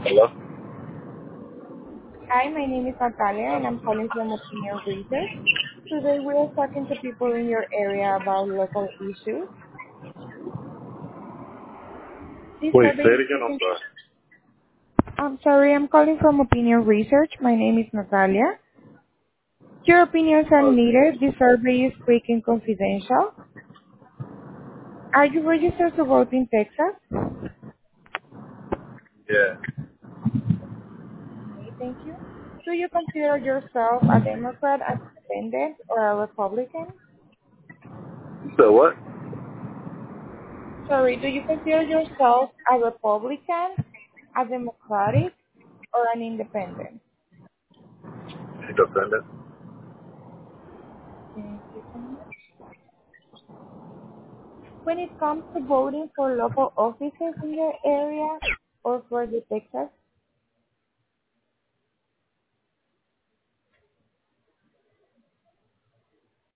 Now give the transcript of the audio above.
Hello? Hi, my name is Natalia, and I'm calling from Opinion Research. Today we are talking to people in your area about local issues. This Wait, say survey it is again. I'm taken. sorry. I'm sorry, I'm calling from Opinion Research. My name is Natalia. Your opinions are Oh, needed. This survey is quick and confidential. Are you registered to vote in Texas? yeah. Okay, thank you. Do you consider yourself a Democrat, an independent, or a Republican? You said what? Sorry, do you consider yourself a Republican, a Democratic, or an independent? Independent. Thank you so much. When it comes to voting for local offices in your area or for the Texas